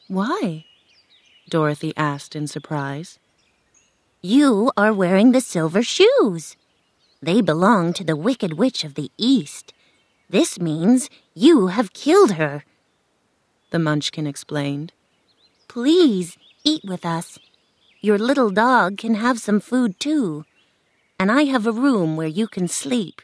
Why? Dorothy asked in surprise. You are wearing the silver shoes. They belong to the Wicked Witch of the East. This means you have killed her, the Munchkin explained. Please eat with us. Your little dog can have some food too, and I have a room where you can sleep.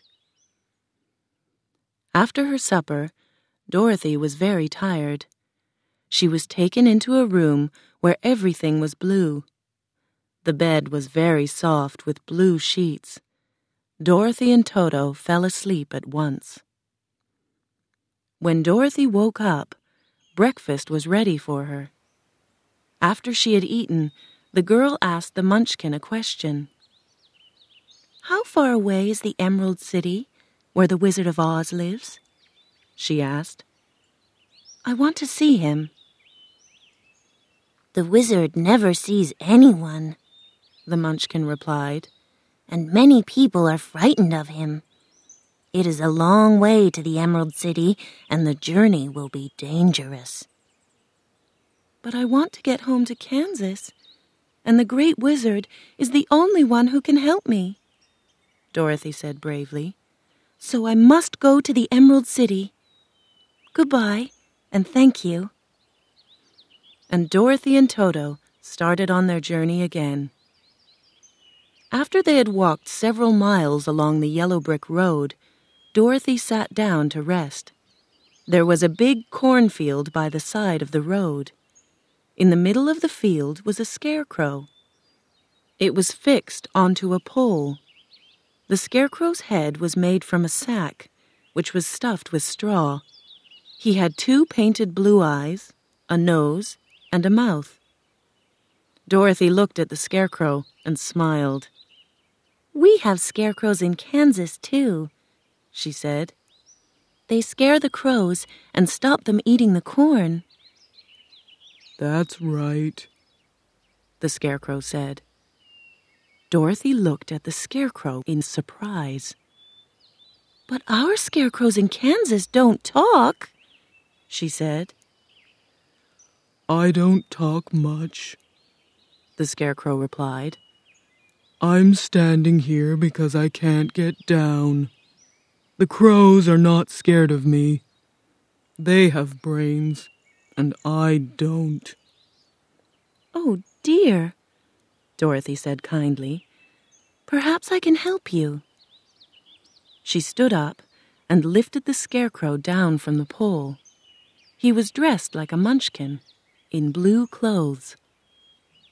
After her supper, Dorothy was very tired. She was taken into a room where everything was blue. The bed was very soft with blue sheets. Dorothy and Toto fell asleep at once. When Dorothy woke up, breakfast was ready for her. After she had eaten, the girl asked the Munchkin a question. "How far away is the Emerald City, where the Wizard of Oz lives?" she asked. "I want to see him." "The wizard never sees anyone," the Munchkin replied, "and many people are frightened of him. It is a long way to the Emerald City, and the journey will be dangerous." "But I want to get home to Kansas, and the Great Wizard is the only one who can help me," Dorothy said bravely. "So I must go to the Emerald City. Goodbye, and thank you." And Dorothy and Toto started on their journey again. After they had walked several miles along the yellow brick road, Dorothy sat down to rest. There was a big cornfield by the side of the road. In the middle of the field was a scarecrow. It was fixed onto a pole. The scarecrow's head was made from a sack, which was stuffed with straw. He had 2 painted blue eyes, a nose, and a mouth. Dorothy looked at the scarecrow and smiled. "We have scarecrows in Kansas, too," she said. "They scare the crows and stop them eating the corn." "That's right," the scarecrow said. Dorothy looked at the scarecrow in surprise. "But our scarecrows in Kansas don't talk," she said. "I don't talk much," the scarecrow replied. "I'm standing here because I can't get down. The crows are not scared of me. They have brains, and I don't." "Oh, dear," Dorothy said kindly. "Perhaps I can help you." She stood up and lifted the scarecrow down from the pole. He was dressed like a Munchkin, in blue clothes.